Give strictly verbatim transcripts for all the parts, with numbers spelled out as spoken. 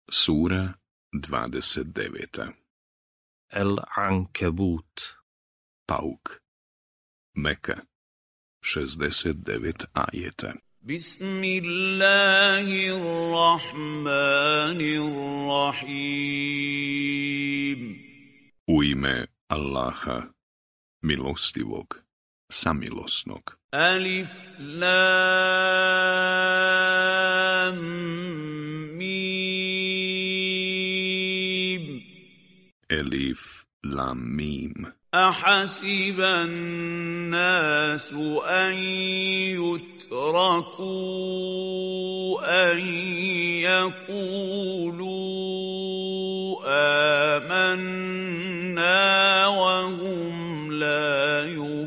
Sura dvadeset deveta. El-Ankebut. Pauk. Meka. šezdeset devet ajeta. Bismillahirrahmanirrahim. U ime Allaha, milostivog, samilosnog. Alif Lam Mim. Elif Lam Mim. أحسب الناس أن يتركوا أن يقولوا آمنا وهم لا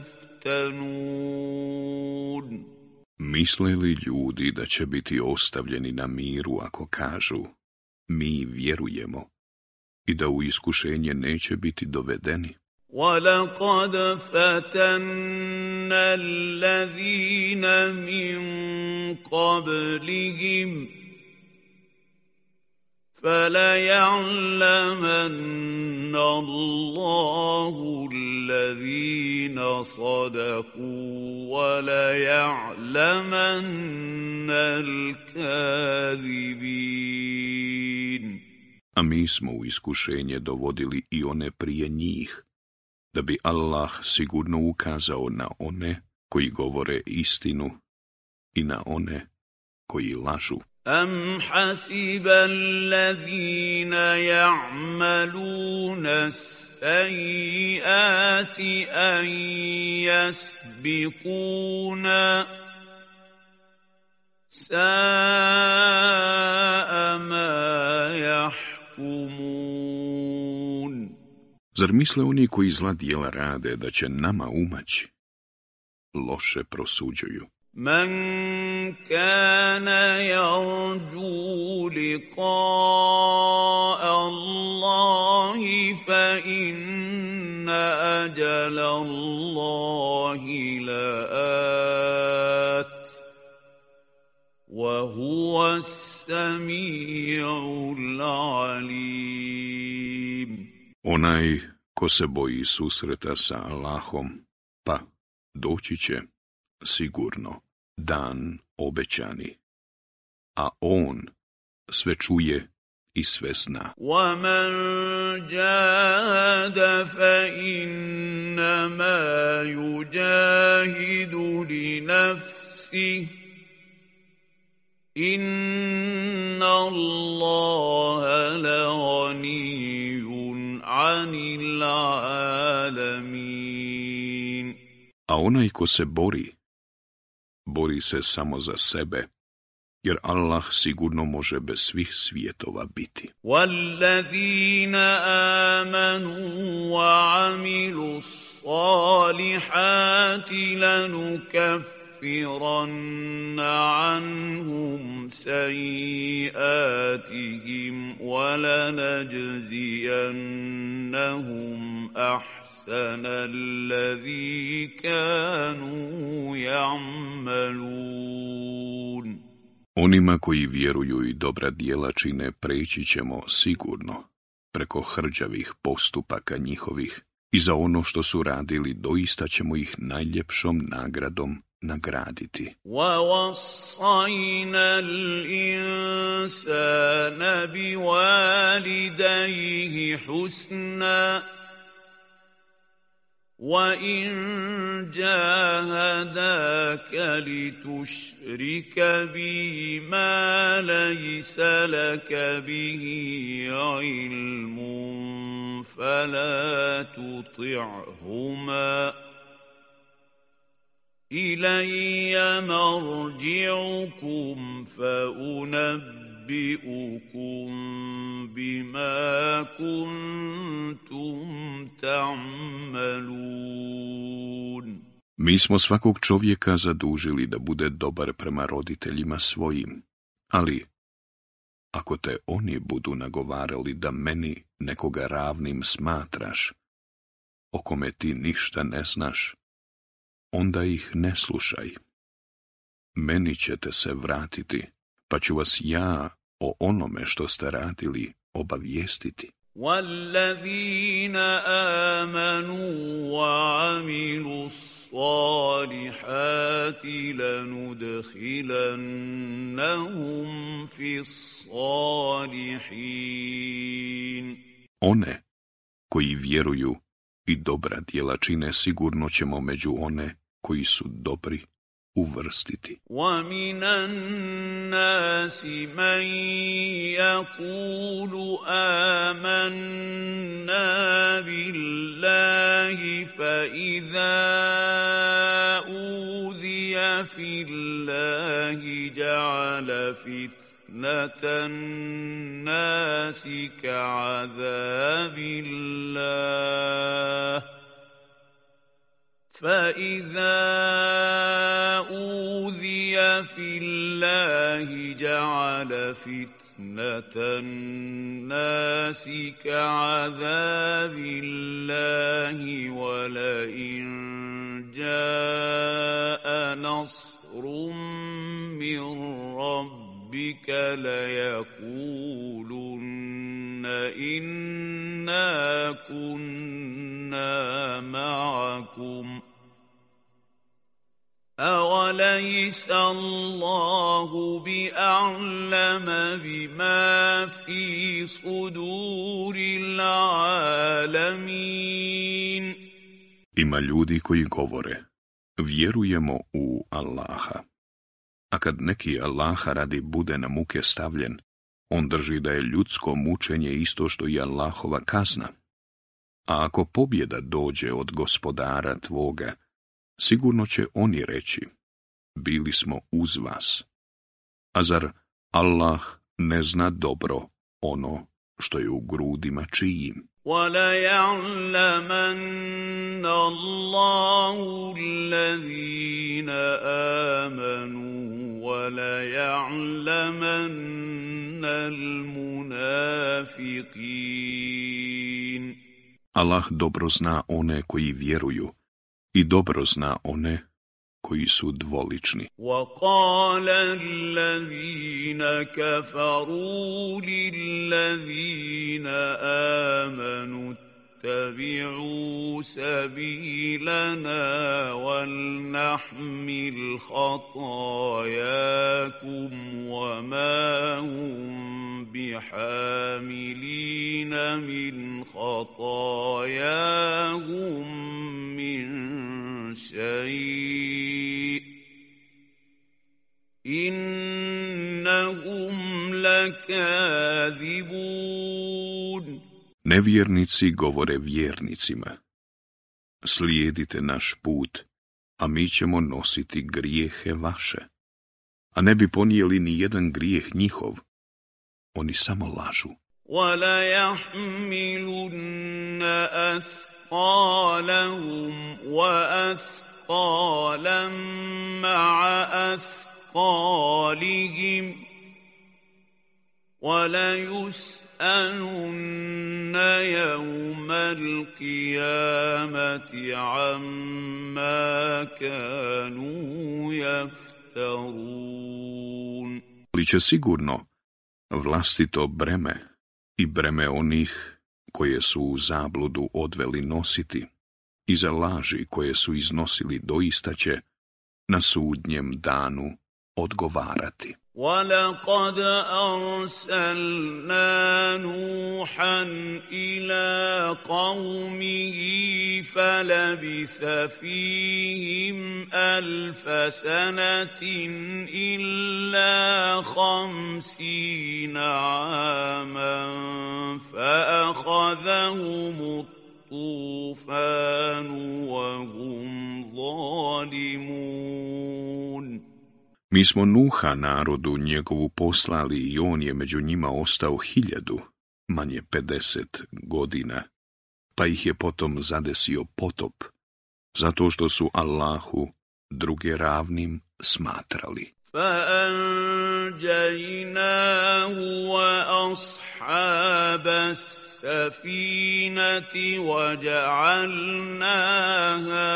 يفتنون. Misle li ljudi da će biti ostavljeni na miru ako kažu mi vjerujemo i da u iskušenje neće biti dovedeni? وَلَقَدْ فَتَنَّا الَّذِينَ مِن قَبْلِهِمْ فَلَيَعْلَمَنَّ اللَّهُ الَّذِينَ صَدَقُوا وَلَيَعْلَمَنَّ الْكَاذِبِينَ. A mi smo u iskušenje dovodili i one prije njih, da bi Allah sigurno ukazao na one koji govore istinu i na one koji lažu. أَمْ حَسِبَ الَّذِينَ يَعْمَلُونَ السَّيِّئَاتِ أَنْ يَسْبِقُونَا سَاءَ مَا يَحْكُمُونَ. Zar misle oni koji zla djela rade da će nama umaći? Loše prosuđuju. من كان يرجو لقاء الله فإن أجل الله لآت وهو السميع العليم. Onaj ko se boji susreta sa Allahom, pa doći će sigurno dan obećani, a on sve čuje i sve zna. وَمَنْ جَاهَدَ فَإِنَّمَا يُجَاهِدُ لِنَفْسِهِ إِنَّ اللَّهَ لَغَنِيٌّ عَنِ الْعَالَمِينَ. A onaj ko se bori, bori se samo za sebe, jer Allah sigurno može bez svih svjetova biti. وَالَّذِينَ آمَنُوا وَعَمِلُوا الصَّالِحَاتِ لَنُكَفِّرَنَّ عَنْهُمْ سَيِّئَاتِهِمْ وَلَنَجْزِيَنَّهُمْ أَحْسَنَ الَّذِي كَانُوا يَعْمَلُونَ. Onima koji vjeruju i dobra djela čine preći ćemo sigurno preko hrđavih postupaka njihovih i za ono što su radili doista ćemo ih najljepšom nagradom nagraditi. وَوَصَّيْنَا الْإِنسَانَ بِوَالِدَيْهِ حُسْنًا وَإِنْ جَاهَدَاكَ لِتُشْرِكَ بِي مَا لَيْسَ لَكَ بِهِ عِلْمٌ فَلَا تُطِعْهُمَا إِلَيَّ مَرْجِعُكُمْ فَأُنَبِّئُكُمْ بِمَا كُنْتُمْ تَعْمَلُونَ. Mi smo svakog čovjeka zadužili da bude dobar prema roditeljima svojim, ali ako te oni budu nagovarali da meni nekoga ravnim smatraš, o kome ti ništa ne znaš, onda ih ne slušaj. Meni ćete se vratiti, pa ću vas ja o onome što ste radili obavijestiti. وَالَّذِينَ آمَنُوا وَعَمِلُوا الصَّالِحَاتِ لَنُدْخِلَنَّهُمْ فِي الصَّالِحِينَ. One koji vjeruju i dobra djela čine, sigurno ćemo među one koji su dobri uvrstiti. وَمِنَ النَّاسِ مَن يَقُولُ آمَنَّا بِاللَّهِ فَإِذَا أُوذِيَ فِي اللَّهِ جَعَلَ فِتْنَةَ النَّاسِ كَعَذَابِ اللَّهِ فَإِذَا أُوذِيَ فِي اللَّهِ جَعَلَ فِتْنَةَ النَّاسِ كَعَذَابِ اللَّهِ وَلَئِن جَاءَ نَصْرٌ مِّن رَّبِّكَ لَيَقُولُنَّ إِنَّا كُنَّا مَعَكُمْ أَوَلَيْسَ اللَّهُ بِأَعْلَمَ بِمَا فِي صُدُورِ الْعَالَمِينَ. Ima ljudi koji govore, vjerujemo u Allaha. A kad neki Allaha radi bude na muke stavljen, on drži da je ljudsko mučenje isto što i Allahova kazna. A ako pobjeda dođe od gospodara tvoga, sigurno će oni reći, bili smo uz vas. A zar Allah ne zna dobro ono što je u grudima čijim? وَلَيَعْلَمَنَّ اللَّهُ الَّذِينَ آمَنُوا وَلَيَعْلَمَنَّ الْمُنَافِقِينَ. Allah dobro zna one koji vjeruju i dobro zna one koji su dvolični. وَقَالَ الَّذِينَ كَفَرُوا لِلَّذِينَ آمَنُوا اتَّبِعُوا سَبِيلَنَا وَلْنَحْمِلْ خَطَايَاكُمْ وَمَا هُمْ بِحَامِلِينَ مِنْ خَطَايَاهُمْ مِنْ شَيْءٍ إِنَّهُمْ لَكَاذِبُونَ. Nevjernici govore vjernicima, slijedite naš put, a mi ćemo nositi grijehe vaše. A ne bi ponijeli ni jedan grijeh njihov, oni samo lažu. وَلَيَحْمِلُنَّ أَثْقَالَهُمْ وَأَثْقَالًا مَّعَ أَثْقَالِهِمْ وَلَيُسْأَلُنَّ يَوْمَ الْقِيَامَةِ عَمَّا كَانُوا يَفْتَرُونَ. Ali će sigurno vlastito breme i breme onih koje su u zabludu odveli nositi i za laži koje su iznosili doista će na sudnjem danu odgovarati. وَلَقَدْ أَرْسَلْنَا نُوحًا إِلَىٰ قَوْمِهِ فَلَبِثَ فِيهِمْ أَلْفَ سَنَةٍ إِلَّا خَمْسِينَ عَامًا فَأَخَذَهُمُ الطُّوفَانُ وَهُمْ ظَالِمُونَ. Mi smo Nuha narodu njegovu poslali i on je među njima ostao hiljadu, manje pedeset godina, pa ih je potom zadesio potop, zato što su Allahu druge ravnim smatrali. فَأَنْجَيْنَاهُ وَأَصْحَابَ السَّفِينَةِ وَجَعَلْنَاهَا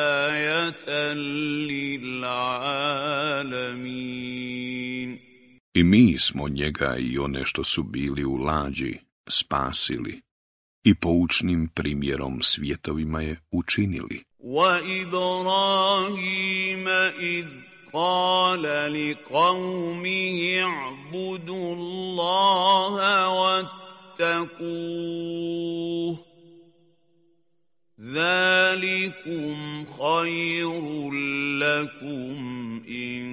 آيَةً لِلْعَالَمِينَ. I mi smo njega i one što su bili u lađi spasili i poučnim primjerom svjetovima je učinili. وَإِبْرَاهِيمَ إِذْ قَالَ لِقَوْمِهِ اعْبُدُوا اللَّهَ وَاتَّقُوهُ ذَلِكُمْ خَيْرٌ لَكُمْ إِن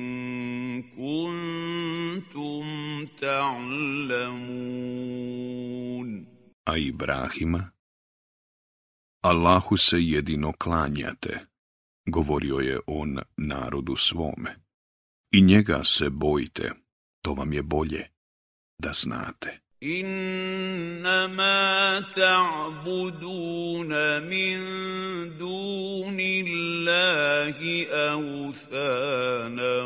كُنتُمْ تَعْلَمُونَ. A Ibrahima, Allahu se jedino klanjate, govorio je on narodu svome, i njega se bojite, to vam je bolje da znate. إنما تعبدون من دون الله أوثانا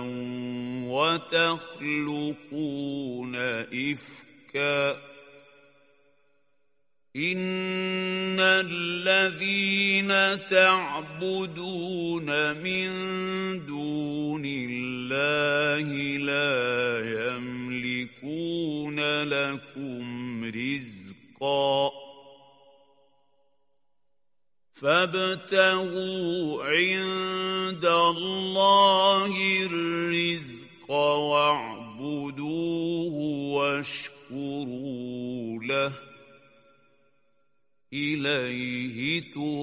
وتخلقون إفكا إن الذين تعبدون من دون الله لا يملكون لكم رزقا فابتغوا عند الله الرزق واعبدوه واشكروا له إليه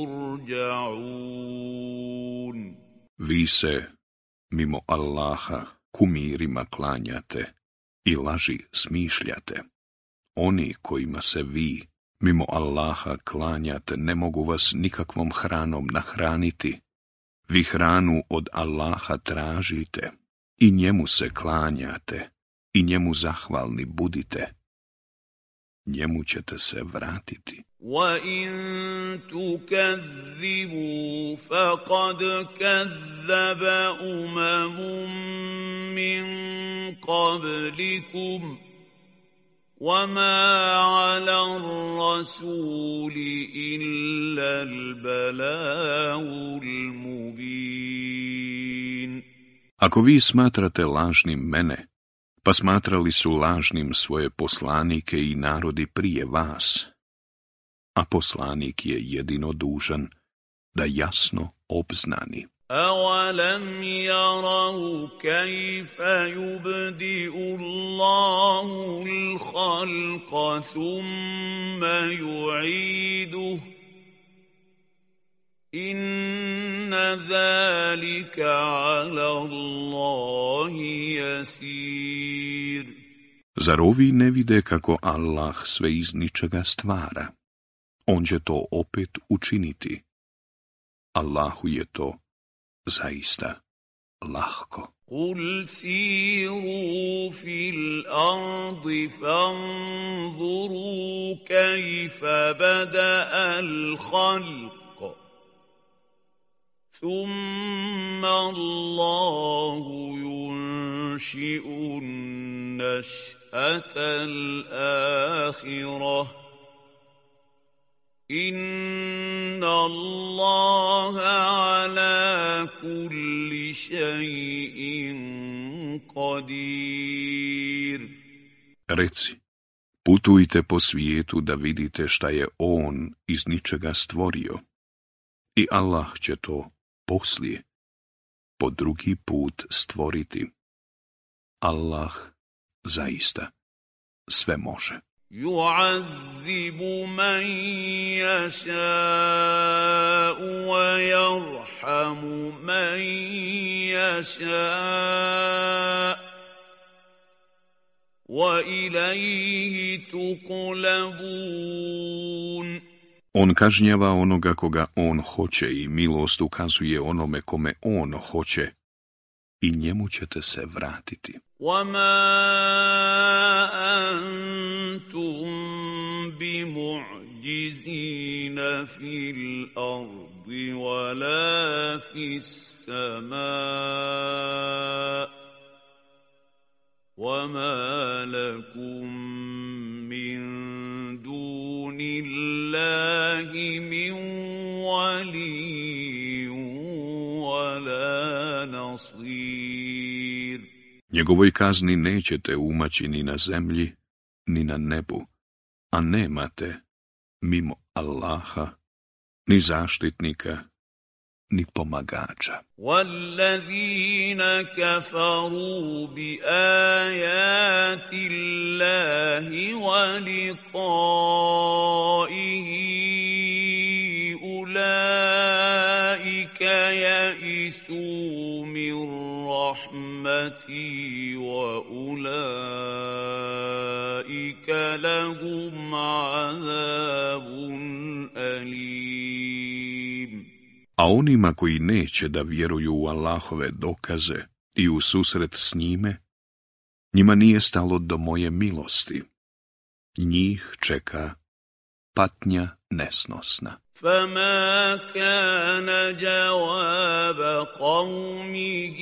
ترجعون. Vi se, mimo Allaha, kumirima klanjate i laži smišljate. Oni kojima se vi, mimo Allaha, klanjate, ne mogu vas nikakvom hranom nahraniti. Vi hranu od Allaha tražite i njemu se klanjate i njemu zahvalni budite. Njemu ćete se vratiti. وَإِن تُكَذِّبُوا فَقَدْ كَذَّبَ أُمَمٌ مِّن قَبْلِكُمْ وَمَا عَلَى الرَّسُولِ إِلَّا الْبَلَاغُ الْمُبِينُ. Ako vi smatrate lažnim mene, pa smatrali su lažnim svoje poslanike i narodi prije vas, a poslanik je jedino dužan da jasno obznani. أَوَلَمْ يَرَوْا كَيْفَ يُبْدِئُ اللَّهُ الْخَلْقَ ثُمَّ يُعِيدُهُ إِنَّ ذَلِكَ عَلَى اللَّهِ يَسِيرٌ. Zar ovi ne vide kako Allah sve iz ničega stvara? On će to opet učiniti. Allahu je to zaista lahko. قُلْ سِيرُوا فِي الْأَرْضِ فَانظُرُوا كَيْفَ بَدَأَ الْخَلْقَ ثُمَّ اللَّهُ يُنشِئُ النَّشْأَةَ الْآخِرَةَ إِنَّ اللَّهَ عَلَى كُلِّ شَيْءٍ قَدِيرٌ. Reci, putujte po svijetu da vidite šta je on iz ničega stvorio. I Allah će to poslije, po drugi put stvoriti. Allah zaista sve može. يُعَذِّبُ مَن يَشَاءُ وَيَرْحَمُ مَن يَشَاءُ وَإِلَيْهِ تُقْلَبُونَ. On kažnjava onoga koga on hoće i milost ukazuje onome kome on hoće i njemu ćete se vratiti. وَمَا أَنْتُمْ بِمُعْجِزِينَ فِي الْأَرْضِ وَلَا فِي السَّمَاءِ وَمَا لَكُمْ مِنْ دُونِ اللَّهِ مِنْ وَلِيٍّ وَلَا نَصِيرٍ. Njegovoj kazni nećete umaći ni na zemlji, ni na nebu, a nemate, mimo Allaha, ni zaštitnika, ni pomagača. وَالَّذِينَ كَفَرُوا بِآيَاتِ اللَّهِ وَلِقَائِهِ أُولَئِكَ يَئِسُوا مِن رَّحْمَتِي وَأُولَئِكَ لَهُمْ عَذَابٌ أَلِيمٌ. A onima koji neće da vjeruju u Allahove dokaze i u susret s njime, njima nije stalo do moje milosti. Njih čeka patnja nesnosna. فَمَا كَانَ جَوَابَ قَوْمِهِ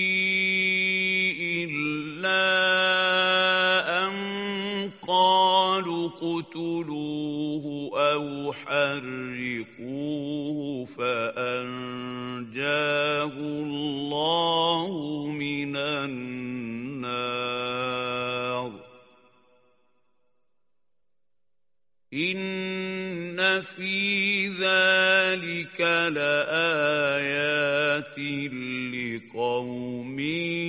إِلَّا أَن قَالُوا اقْتُلُوهُ أَوْ حَرِّقُوهُ فَأَنجَاهُ اللَّهُ مِنَ النَّارِ إِنَّ فِي ذَلِكَ لَآيَاتٍ لِقَوْمٍ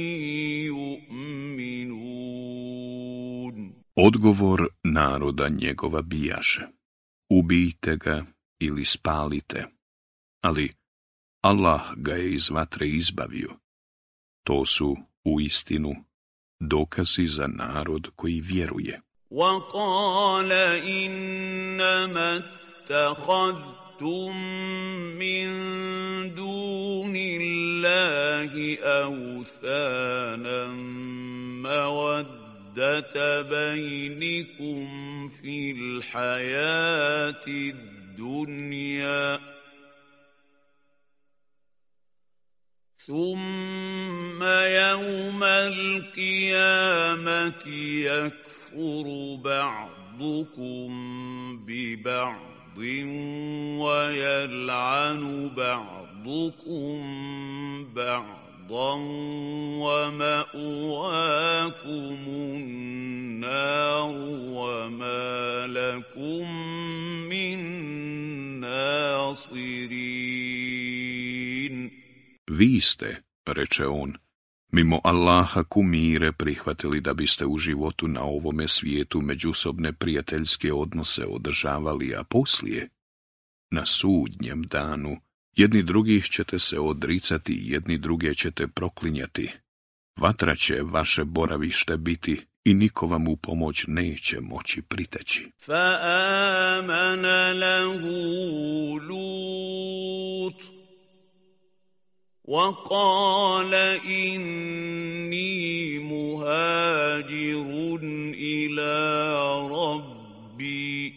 يُؤْمِنُونَ. Odgovor naroda njegova bijaše: ubijte ga ili spalite, ali Allah ga je iz vatre izbavio. To su uistinu dokazi za narod koji vjeruje. وَقَالَ إِنَّمَا اتَّخَذْتُم مِّن دُونِ اللَّهِ أَوْثَانًا مَّوَدَّةَ بَيْنِكُمْ فِي الْحَيَاةِ الدُّنْيَا ثُمَّ يَوْمَ الْقِيَامَةِ يَكْفُرُ يَكْفُرُ بَعْضُكُم بِبَعْضٍ وَيَلْعَنُ بَعْضُكُم بَعْضًا وَمَأْوَاكُمُ النَّارُ وَمَا لَكُم مِّن نَاصِرِينَ. Vi ste, reče on, mimo Allaha kumire prihvatili da biste u životu na ovome svijetu međusobne prijateljske odnose održavali, a poslije, na sudnjem danu, jedni drugih ćete se odricati, jedni druge ćete proklinjati. Vatra će vaše boravište biti i niko vam u pomoć neće moći priteći. فَآمَنَ لَهُ لُوطٌ وَقَالَ إِنِّي مُهَاجِرٌ إِلَىٰ رَبِّي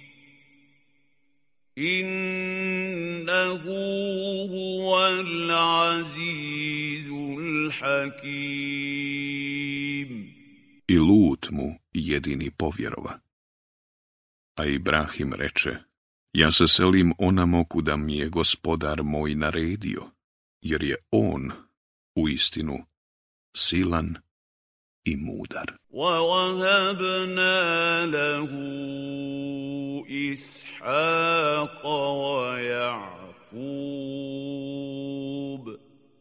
إِنَّهُ هُوَ الْعَزِيزُ الْحَكِيمُ. I Lut mu jedini povjerova. A Ibrahim reče: ja se selim onamo kuda mi je gospodar moj naredio, jer je on uistinu silan i mudar. وَوَهَبْنَا لَهُ إِسْحَاقَ وَيَعْقُوبَ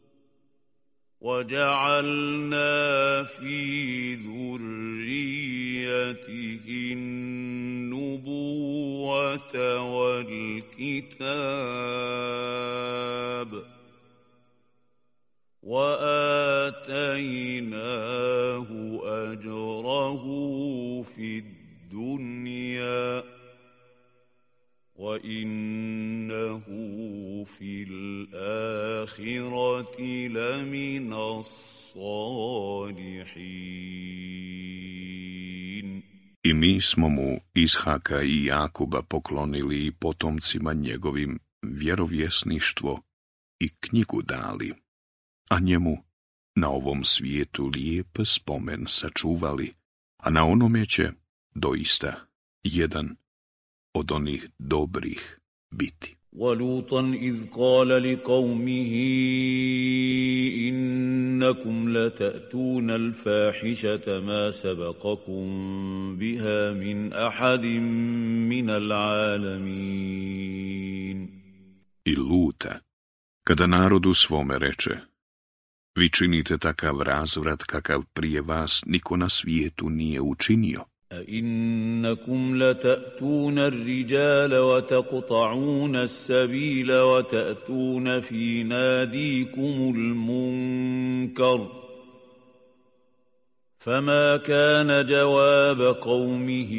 وَجَعَلْنَا فِي ذُرِّيَّتِهِ النُّبُوَّةَ وَالْكِتَابَ وَآتَيْنَاهُ أَجْرَهُ فِي الدُّنْيَا وَإِنَّهُ فِي الْآخِرَةِ لَمِنَ الصَّالِحِينَ. I mi smo mu Ishaka i Jakuba poklonili i potomcima njegovim vjerovjesništvo i knjigu dali, a njemu na ovom svijetu lijep spomen sačuvali, a na onome će doista jedan od onih dobrih biti. وَلُوطًا إِذْ قَالَ لِقَوْمِهِ إِنَّ إنكم لتأتون الفاحشة ما سبقكم بها من أحد من العالمين. I Luta, kada narodu svome reče: vi činite takav razvrat kakav prije vas niko na svijetu nije učinio. أئنكم لتأتون الرجال وتقطعون السبيل وتأتون في ناديكم المنكر فما كان جواب قومه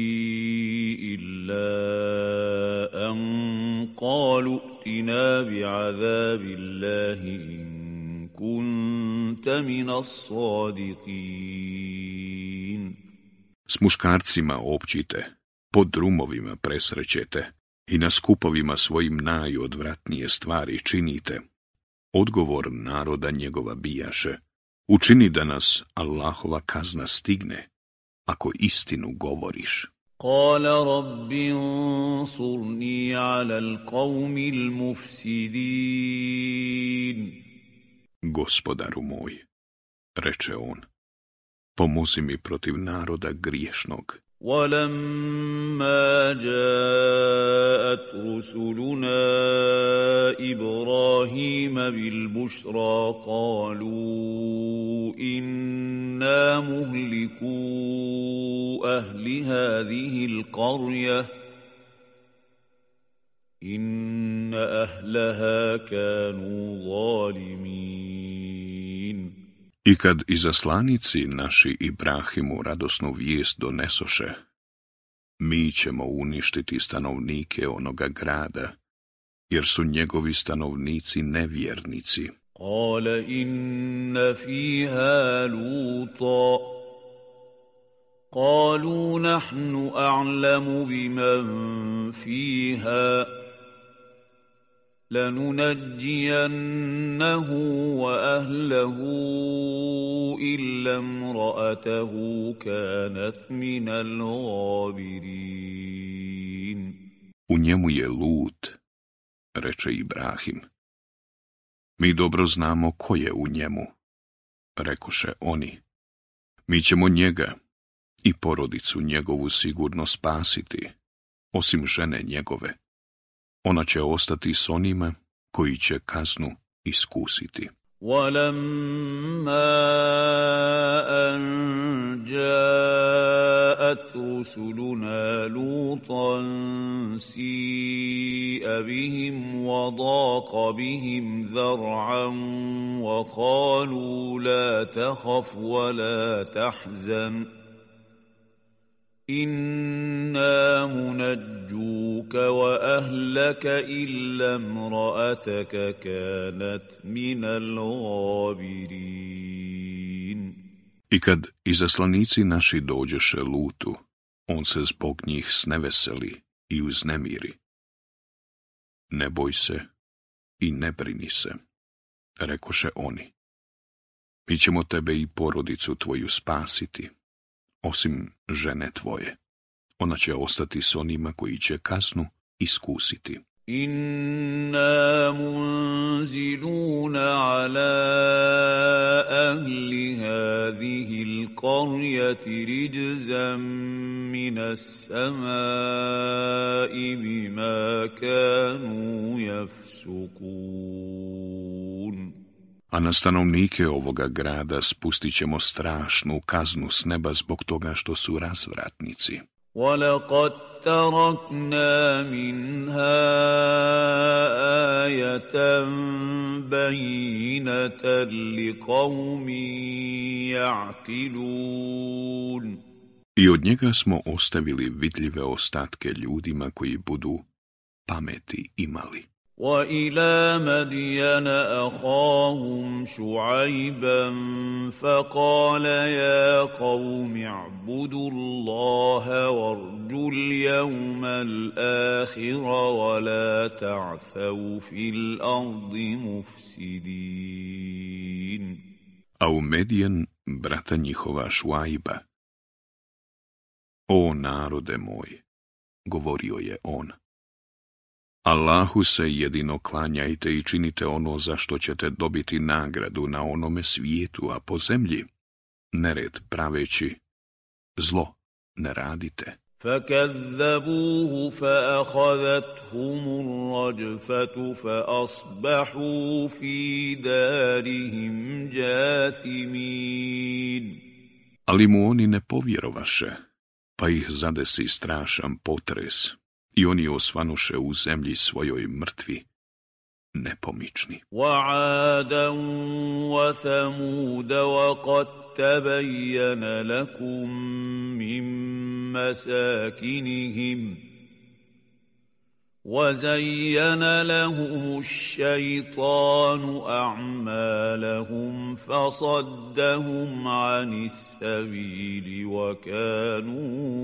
إلا أن قالوا ائتنا بعذاب الله إن كنت من الصادقين. S muškarcima općite, po drumovima presrećete i na skupovima svojim najodvratnije stvari činite. Odgovor naroda njegova bijaše: učini da nas Allahova kazna stigne, ako istinu govoriš. قال رب انصرني على القوم المفسدين. Gospodaru moj, reče on, pomozi mi protiv naroda griješnog. ولما جاءت رسلنا إبراهيم بالبشرى قالوا إنا مهلكو أهل هذه القرية إن أهلها كانوا ظالمين. I kad izaslanici naši Ibrahimu radosnu vijest donesoše: mi ćemo uništiti stanovnike onoga grada, jer su njegovi stanovnici nevjernici. قال إن فيها لوطا قالوا نحن أعلم بمن فيها لننجينه وأهله إلا امرأته كانت من الغابرين. U njemu je Lut, reče Ibrahim. Mi dobro znamo ko je u njemu, rekoše oni. Mi ćemo njega i porodicu njegovu sigurno spasiti, osim žene njegove. Ona će ostati s onima koji će kaznu iskusiti. وَلَمَّا أَنْ جَاءَتْ رُسُلُنَا لُوطًا سِيءَ بِهِمْ وَضَاقَ بِهِمْ ذَرْعًا وَقَالُوا لَا تَخَفْ وَلَا تَحْزَنْ إِنَّا مُنَجُّوكَ وَأَهْلَكَ إِلَّا امْرَأَتَكَ كَانَتْ مِنَ الْغَابِرِينَ. I kad izaslanici naši dođeše Lutu, on se zbog njih sneveseli i uznemiri. Ne boj se i ne brini se, rekoše oni. Mi ćemo tebe i porodicu tvoju spasiti, osim žene tvoje. Ona će ostati s onima koji će kaznu iskusiti. Inna munziluna ala ahli hadihi l-qarjati rijzan minas samai bima kanu jafsukun. A na stanovnike ovoga grada spustit ćemo strašnu kaznu s neba zbog toga što su razvratnici. وَلَقَدْ تَرَكْنَا مِنْهَا آيَةً بَيِّنَةً لِقَوْمٍ يَعْقِلُونَ. I od njega smo ostavili vidljive ostatke ljudima koji budu pameti imali. وَإِلَى مَدْيَنَ أَخَاهُمْ شُعَيْبًا فَقَالَ يَا قَوْمِ اعْبُدُوا اللَّهَ وَارْجُوا الْيَوْمَ الْآخِرَ وَلَا تَعْثَوْا فِي الْأَرْضِ مُفْسِدِينَ. A u Medjen brata njihova Šuajba: O narode moj, govorio je on, Allahu se jedino klanjajte i činite ono za što ćete dobiti nagradu na onome svijetu, a po zemlji nered praveći, zlo ne radite. فكذبوه فأخذتهم الرجفة فأصبحوا في دارهم جاثمين. Ali mu oni ne povjerovaše, pa ih zadesi strašan potres i oni osvanuše u zemlji svojoj mrtvi, nepomični. وعادا وثمود وقد تبين لكم من مساكنهم وزين لهم الشيطان أعمالهم فصدهم عن السبيل وكانوا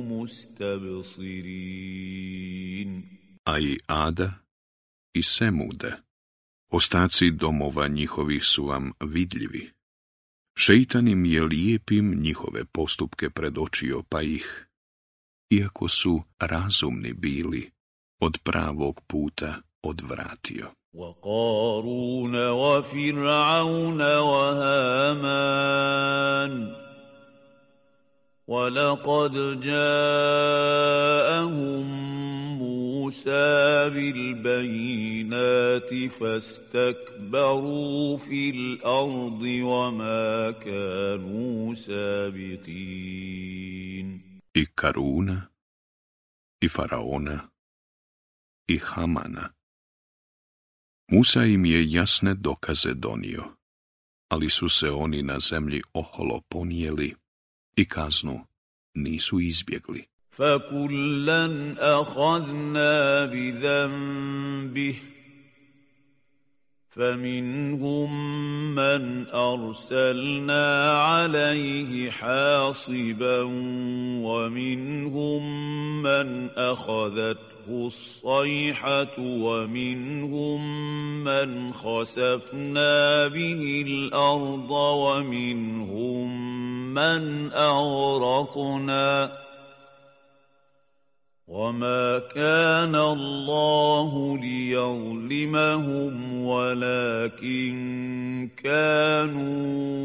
مستبصرين. A i Ada i Semude, ostaci domova njihovih su vam vidljivi. Šeitan im je lijepim njihove postupke predočio, pa ih, iako su razumni bili, od pravog puta odvratio. وقارون وفرعون وهامان ولقد جاءهم موسى بالبينات فاستكبروا في الأرض وما كانوا سابقين. I Karuna, i Faraona, i Hamana. Musa im je jasne dokaze donio, ali su se oni na zemlji oholo ponijeli i kaznu nisu izbjegli. فَكُلًّا أَخَذْنَا بِذَنبِهِ فَمِنْهُمْ مَنْ أَرْسَلْنَا عَلَيْهِ حَاصِبًا وَمِنْهُمْ مَنْ أَخَذَتْهُ الصَّيْحَةُ وَمِنْهُمْ مَنْ خَسَفْنَا بِهِ الْأَرْضَ وَمِنْهُمْ مَنْ أَغْرَقْنَا وَمَا كَانَ اللَّهُ لِيَظْلِمَهُمْ وَلَكِنْ كَانُوا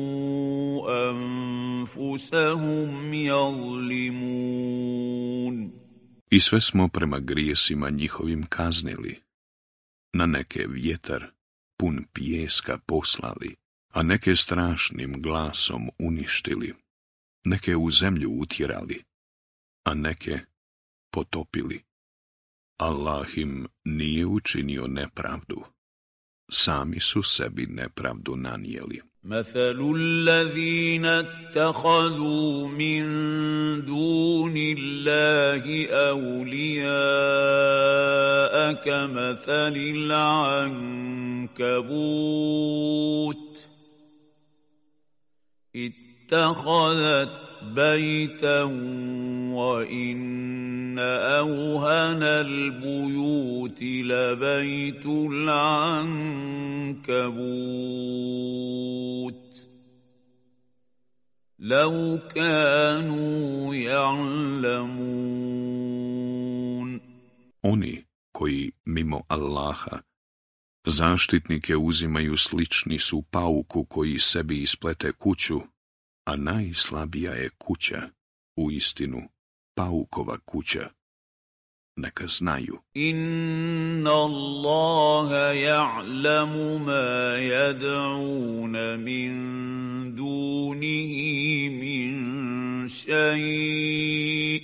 أَنفُسَهُمْ يَظْلِمُونَ. I sve smo prema grijesima njihovim kaznili. Na neke vjetar pun pijeska poslali, a neke strašnim glasom uništili, neke u zemlju utjerali, a neke potopili. Allah im nije učinio nepravdu. Sami su sebi nepravdu nanijeli. مثل الذين اتخذوا من دون الله أولياء كمثل العنكبوت اتخذت بيتا وإن أوهن البيوت لبيت العنكبوت لو كانوا يعلمون. Oni koji mimo Allaha zaštitnike uzimaju slični su pauku koji sebi isplete kuću, a najslabija je kuća, u istinu, paukova kuća. Neka znaju. Inna Allaha ja'lamu ma yad'una min dunihi min šaj'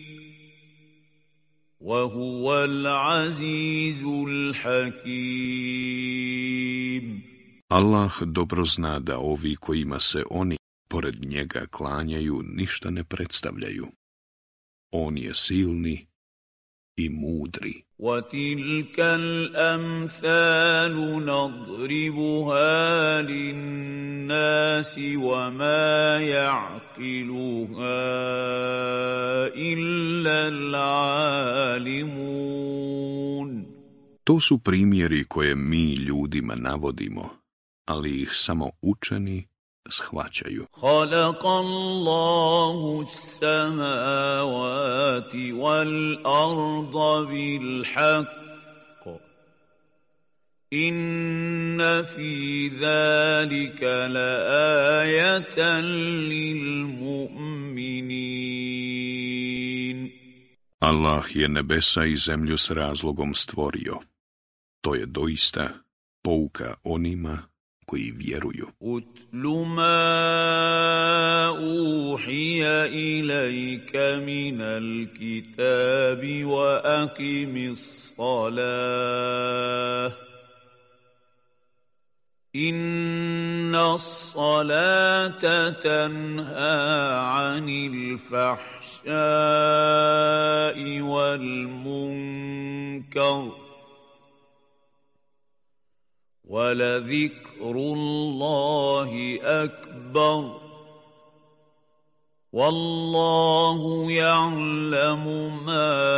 wa huwa al-azizul hakim. Allah dobro zna da ovi kojima se oni pored njega klanjaju ništa ne predstavljaju. On je silni i mudri. وَتِلْكَ الْأَمْثَالُ نَضْرِبُهَا لِلنَّاسِ وَمَا يَعْقِلُهَا إِلَّا الْعَالِمُونَ. To su primjeri koje mi ljudima navodimo, ali ih samo učeni shvaćaju. خَلَقَ اللَّهُ السَّمَاوَاتِ وَالْأَرْضَ بِالْحَقِّ إن في ذلك لآية للمؤمنين. Allah je nebesa i zemlju s razlogom stvorio. To je doista pouka onima koji vjeruju. Utlu ma uhiya ilajka minal kitabi wa aqimis salah. Inna as-salata tanha 'anil fahsha'i wal munkar. وَلَذِكْرُ اللَّهِ أَكْبَرُ وَاللَّهُ يَعْلَمُ مَا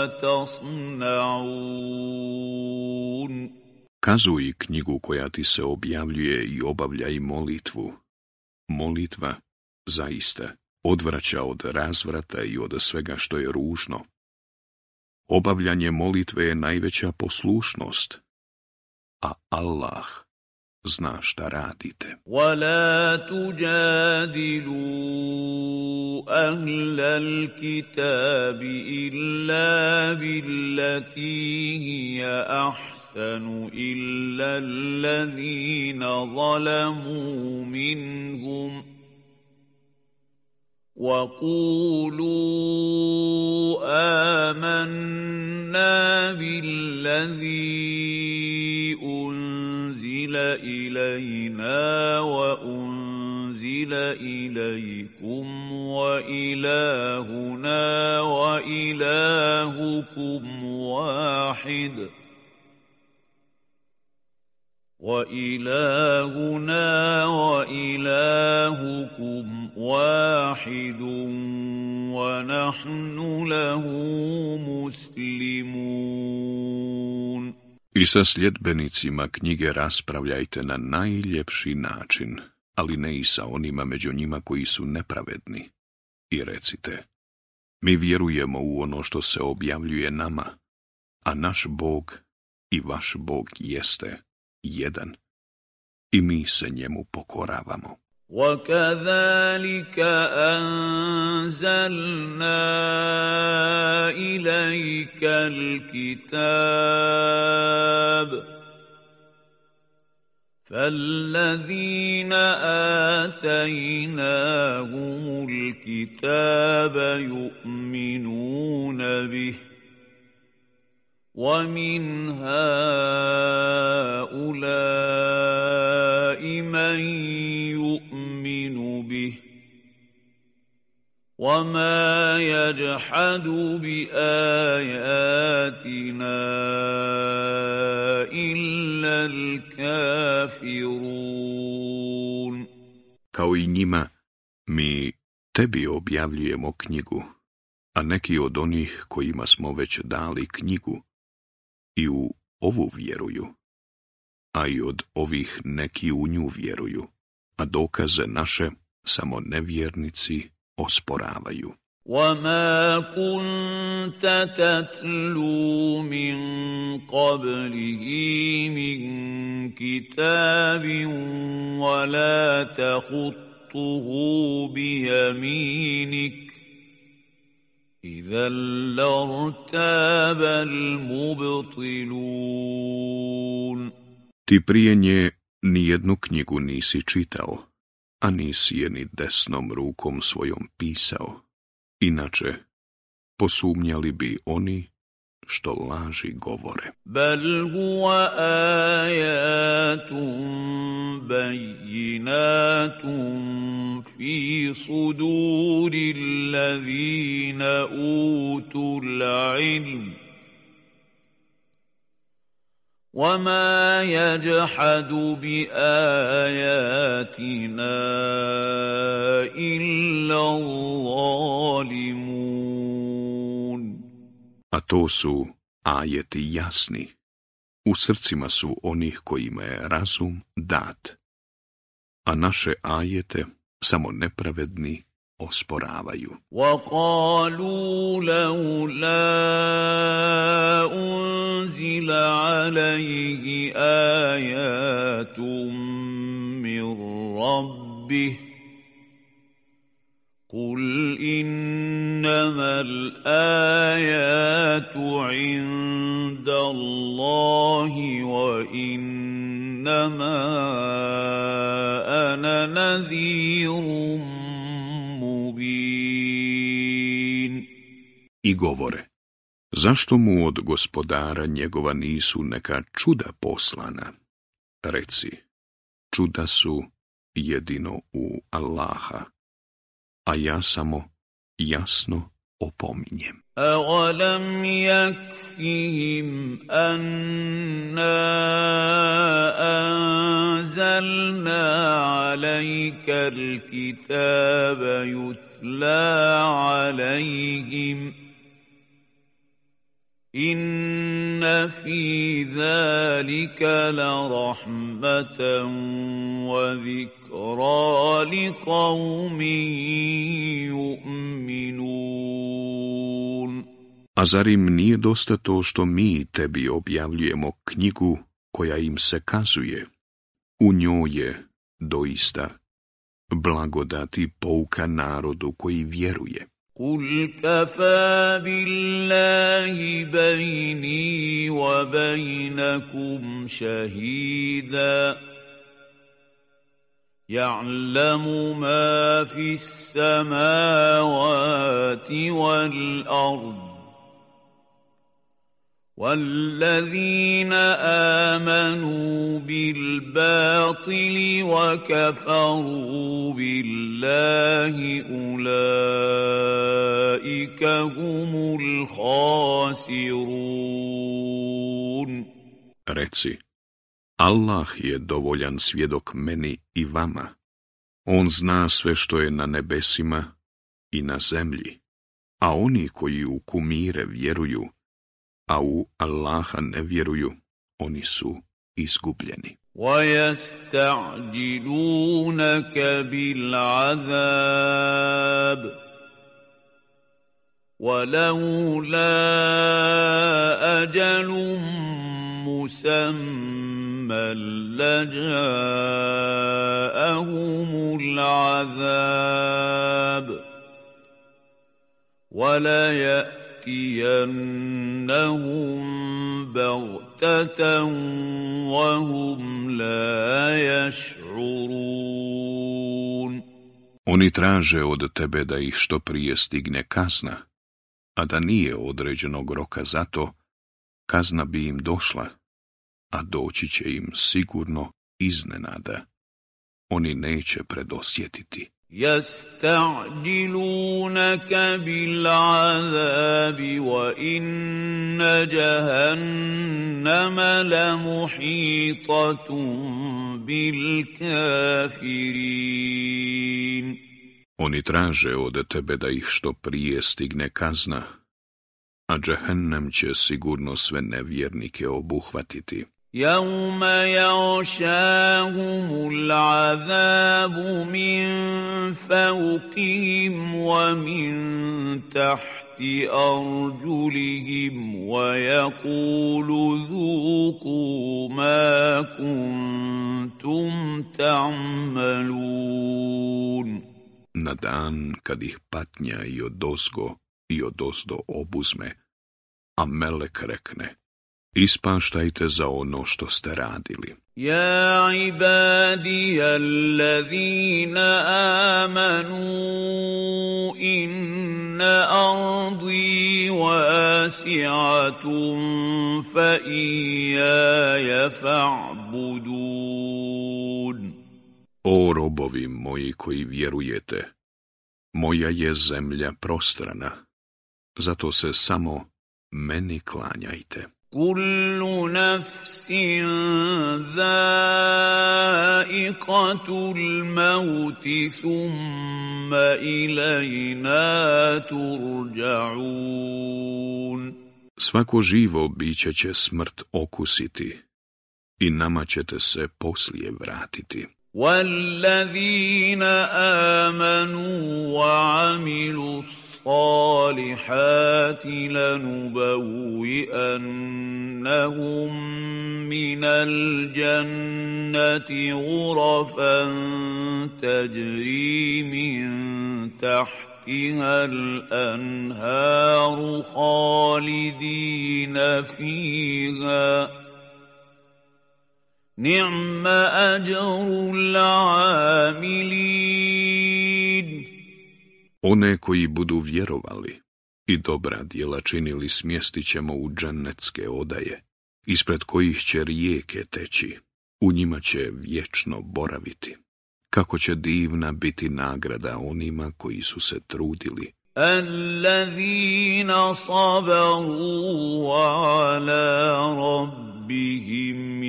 تَصْنَعُونَ. Kazuj knjigu koja ti se objavljuje i obavljaj molitvu. Molitva, zaista, odvraća od razvrata i od svega što je ružno. Obavljanje molitve je najveća poslušnost, a Allah zna šta radite. وَلَا تُجَادِلُوا أَهْلَ الْكِتَابِ إِلَّا بِالَّتِي هِيَ أَحْسَنُ إِلَّا الَّذِينَ ظَلَمُوا مِنْهُمْ وَقُولُوا آمَنَّا بِالَّذِي أُنزِلَ إِلَيْنَا وَأُنزِلَ إِلَيْكُمْ وَإِلَٰهُنَا وَإِلَٰهُكُمْ وَاحِدٌ وَإِلَٰهُنَا وَإِلَٰهُكُمْ وَاحِدٌ وَنَحْنُ لَهُ مُسْلِمُونَ. I sa sljedbenicima knjige raspravljajte na najljepši način, ali ne i sa onima među njima koji su nepravedni. I recite, mi vjerujemo u ono što se objavljuje nama, a naš Bog i vaš Bog jeste jedan, i mi se njemu pokoravamo. وَكَذَلِكَ أَنزَلْنَا إِلَيْكَ الْكِتَابَ فَالَّذِينَ آتَيْنَاهُمُ الْكِتَابَ يُؤْمِنُونَ بِهِ وَمِنْ هَؤُلَاءِ مَنْ يُؤْمِنُ بِهِ وَمَا يَجْحَدُ بِآيَاتِنَا إِلَّا الْكَافِرُونَ. Kao i njima, mi tebi objavljujemo knjigu, a neki od onih kojima smo već dali knjigu i u ovu vjeruju, a i od ovih neki u nju vjeruju, a dokaze naše samo nevjernici osporavaju. وَمَا كُنْتَ تَتْلُو مِنْ قَبْلِهِ مِنْ كِتَابٍ وَلَا تَخُطُّهُ بِيَمِينِكَ إِذًا لَارْتَابَ الْمُبْطِلُونَ. Ti prije nje nijednu knjigu nisi čitao, a nisi je ni desnom rukom svojom pisao. Inače, posumnjali bi oni što laži govore. بَلْ هُوَ آيَاتٌ بَيِّنَاتٌ فِي صُدُورِ الَّذِينَ أُوتُوا الْعِلْمَ وَمَا يَجْحَدُ بِآيَاتِنَا إِلَّا الظَّالِمُونَ. A to su ajeti jasni. U srcima su onih kojima je razum dat, a naše ajete samo nepravedni osporavaju. وَقَالُوا لَوْلَا أُنزِلَ عَلَيْهِ آيات من ربه قل إنما الآيات عند الله وإنما أنا نذير مبين. I govore, zašto mu od gospodara njegova nisu neka čuda poslana? Reci, čuda su jedino u Allaha, a ja samo jasno opominjem. أَوَلَمْ يَكْفِهِمْ أَنَّا أَنزَلْنَا عَلَيْكَ الْكِتَابَ يُتْلَى عَلَيْهِمْ إِنَّ فِي ذَلِكَ لَرَحْمَةً وَذِكْرَى لِقَوْمٍ يُؤْمِنُونَ. A zar im nije dosta to što mi tebi objavljujemo knjigu koja im se kazuje? U njoj je doista blagodati pouka narodu koji vjeruje. قُلْ كَفَى بِاللَّهِ بَيْنِي وَبَيْنَكُمْ شَهِيدًا يَعْلَمُ مَا فِي السَّمَاوَاتِ وَالْأَرْضِ وَالَّذِينَ آمَنُوا بِالْبَاطِلِ وَكَفَرُوا بِاللَّهِ أُولَئِكَ هُمُ الْخَاسِرُونَ. Reci, Allah je dovoljan svjedok meni i vama. On zna sve što je na nebesima i na zemlji, a oni koji u kumire vjeruju, a u Allaha ne vjeruju, oni su izgubljeni. وَيَسْتَعْجِلُونَكَ بِالْعَذَابِ وَلَوْلَا أَجَلٌ مُّسَمًّى لَّجَاءَهُمُ الْعَذَابُ وَلَيَأْتِيَنَّهُم بَغْتَةً وَهُمْ لَا يَشْعُرُونَ. Oni traže od tebe da ih što prije stigne kazna, a da nije određenog roka za to, kazna bi im došla, a doći će im sigurno iznenada. Oni neće predosjetiti. يَسْتَعْجِلُونَكَ بِالْعَذَابِ وَإِنَّ جَهَنَّمَ لَمُحِيطَةٌ بِالْكَافِرِينَ. Oni traže od tebe da ih što prije stigne kazna, a džehennem će sigurno sve nevjernike obuhvatiti. يَوْمَ يَغْشَاهُمُ الْعَذَابُ مِنْ فَوْقِهِمْ وَمِنْ تَحْتِ أَرْجُلِهِمْ وَيَقُولُ ذُوقُوا مَا كُنْتُمْ تَعْمَلُونَ. Na dan kad ih patnja i odozgo i odozdo obuzme, a melek rekne, ispaštajte za ono što ste radili. يَا عِبَادِيَ الَّذِينَ آمَنُوا إِنَّ أَرْضِي وَاسِعَةٌ فَإِيَّايَ فَاعْبُدُونِ. O robovi moji koji vjerujete, moja je zemlja prostrana, zato se samo meni klanjajte. كُلُّ نَفْسٍ ذَائِقَةُ الْمَوْتِ ثُمَّ إِلَيْنَا تُرْجَعُونَ. Svako živo biće će smrt okusiti i nama ćete se poslije vratiti. وَالَّذِينَ آمَنُوا وَعَمِلُوا الصالحات لنبوئنهم من الجنة غرفا تجري من تحتها الأنهار خالدين فيها نعم أجر العاملين. One koji budu vjerovali i dobra djela činili smjestit ćemo u džennetske odaje, ispred kojih će rijeke teći, u njima će vječno boraviti. Kako će divna biti nagrada onima koji su se trudili. Allazina sabaru wa ala rabbihim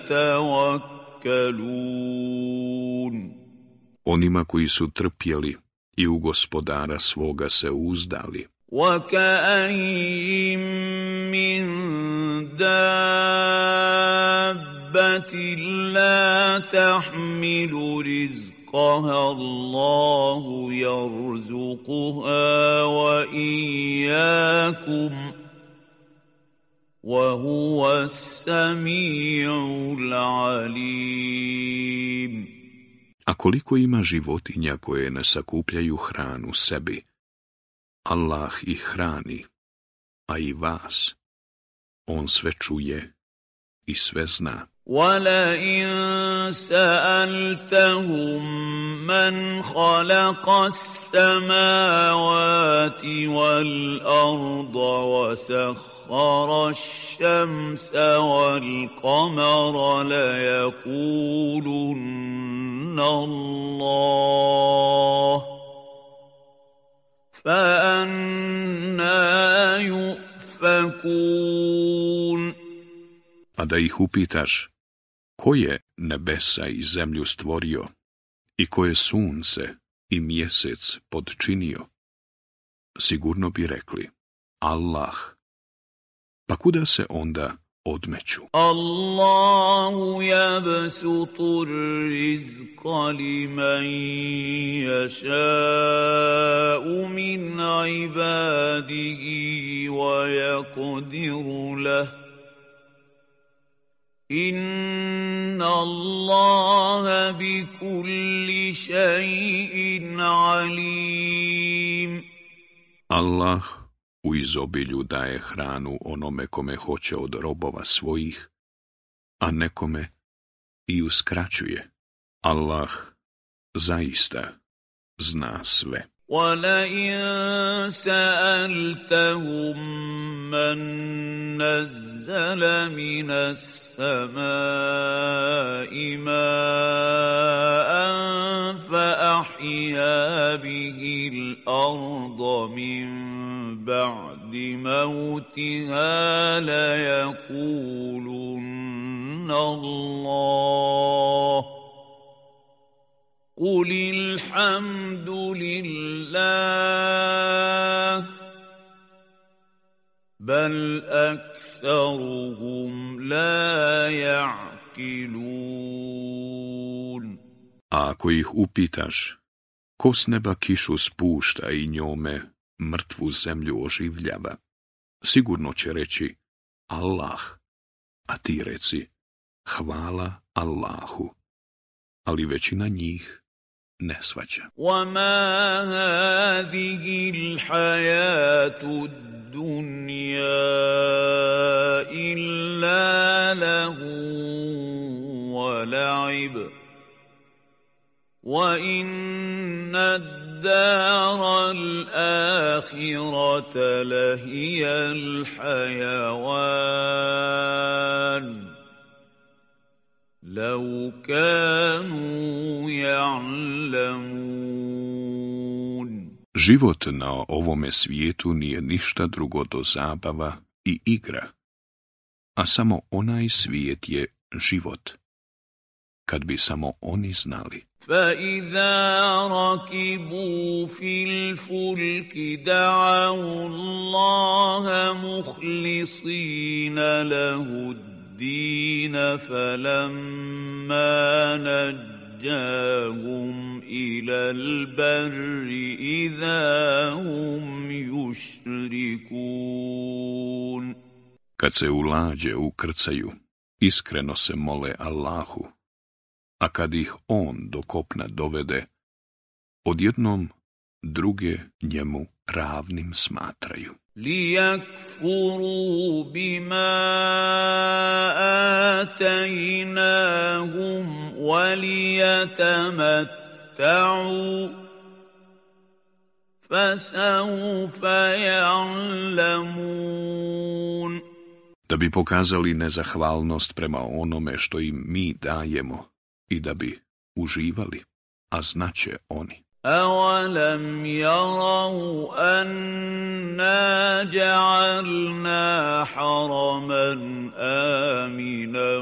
yatawakkalun. Onima koji su trpjeli i u gospodara svoga se uzdali. وَكَأَيِّن مِّن دَابَّةٍ لَّا تَحْمِلُ رِزْقَهَا اللَّهُ يَرْزُقُهَا وَإِيَّاكُمْ وَهُوَ السَّمِيعُ الْعَلِيمُ. A koliko ima životinja koje ne sakupljaju hranu sebi, Allah ih hrani, a i vas. On sve čuje i sve zna. وَلَئِن سَأَلْتَهُم مَّنْ خَلَقَ السَّمَاوَاتِ وَالْأَرْضَ وَسَخَّرَ الشَّمْسَ وَالْقَمَرَ لَيَقُولُنَّ اللَّهُ فَأَنَّىٰ يُؤْفَكُونَ. A da ih upitaš, ko je nebesa i zemlju stvorio i ko je sunce i mjesec podčinio, sigurno bi rekli Allah. Pa kuda se onda odmeću? Allahu yabsutu rizqa liman yasha'u min ibadihi wa yaqdiru lahu. Inna Allaha bi kulli shay'in alim. Allah u izobilju daje hranu onome kome hoće od robova svojih, a nekome i uskraćuje. Allah zaista zna sve. وَلَئِن سَأَلْتَهُم مَّن نَّزَّلَ مِنَ السَّمَاءِ مَاءً فَأَحْيَا بِهِ الْأَرْضَ مِن بَعْدِ مَوْتِهَا لَيَقُولُنَّ اللَّهُ قُلِ الْحَمْدُ لِلَّهِ بَلْ أَكْثَرُهُمْ لَا يَعْقِلُونَ. A ako ih upitaš, ko s neba kišu spušta i njome mrtvu zemlju oživljava, sigurno će reći Allah, a ti reci hvala Allahu, ali većina njih ne shvaća. وَمَا هَٰذِهِ الْحَيَاةُ الدُّنْيَا إِلَّا لَهْوٌ وَلَعِبٌ وَإِنَّ الدَّارَ الْآخِرَةَ لَهِيَ الْحَيَوَانُ لَوْ كَانُوا يَعْلَمُونَ. Život na ovome svijetu nije ništa drugo do zabava i igra, a samo onaj svijet je život, kad bi samo oni znali. فَإِذَا رَكِبُوا فِي الْفُلْكِ دَعَوُا اللَّهَ مُخْلِصِينَ لَهُ الدِّينَ فَلَمَّا نَجَّاهُمْ نجاهم إلى البر إذا هم يشركون. Kad se u lađe ukrcaju, iskreno se mole Allahu, a kad ih on do kopna dovede, odjednom druge njemu ravnim smatraju. لِيَكْفُرُوا بِمَا آتَيْنَاهُمْ وَلِيَتَمَتَّعُوا فَسَوْفَ يَعْلَمُونَ. Da bi pokazali nezahvalnost prema onome što im mi dajemo i da bi uživali, a znaće oni. أَوَلَمْ يَرَوْا أَنَّا جَعَلْنَا حَرَمًا آمِنًا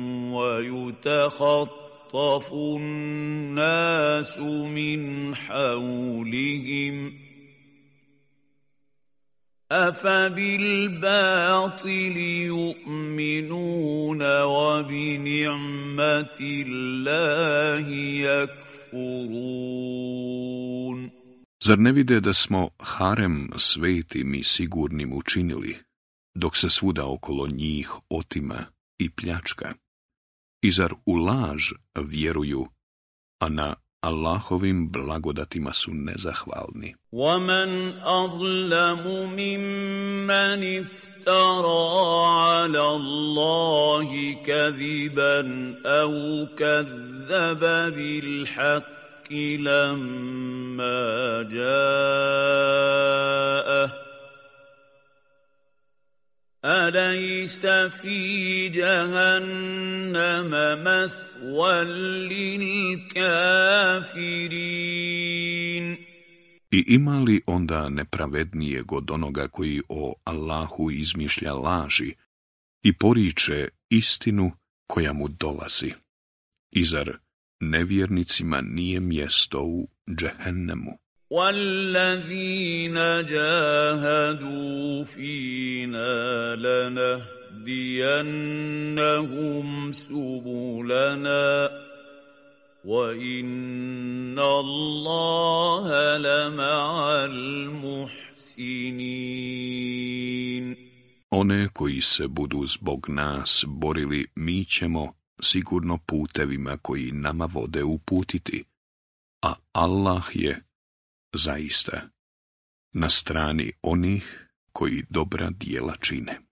وَيُتَخَطَّفُ النَّاسُ مِنْ حَوْلِهِمْ أَفَبِالْبَاطِلِ يُؤْمِنُونَ وَبِنِعْمَةِ اللَّهِ يَكْفُرُونَ. Zar ne vide da smo harem svetim i sigurnim učinili, dok se svuda okolo njih otima i pljačka? I zar u laž vjeruju, a na Allahovim blagodatima su nezahvalni? وَمَنْ أَظْلَمُ مِمَّنِ افْتَرَى عَلَى اللَّهِ كَذِبًا أَوْ كَذَّبَ بِالْحَقِّ لَمَّا جَاءَهُ أَلَيْسَ فِي جَهَنَّمَ مَثْوًى لِلْكَافِرِينَ. I ima li onda nepravednijeg od onoga koji o Allahu izmišlja laži i poriče istinu koja mu dolazi? I zar nevjernicima nije mjesto u džehennemu? وَالَّذِينَ جَاهَدُوا فِينَا لَنَهْدِيَنَّهُمْ سُبُلَنَا وَإِنَّ اللَّهَ لَمَعَ الْمُحْسِنِينَ. One koji se budu zbog nas borili, mi ćemo sigurno putevima koji nama vode uputiti, a Allah je zaista na strani onih koji dobra djela čine.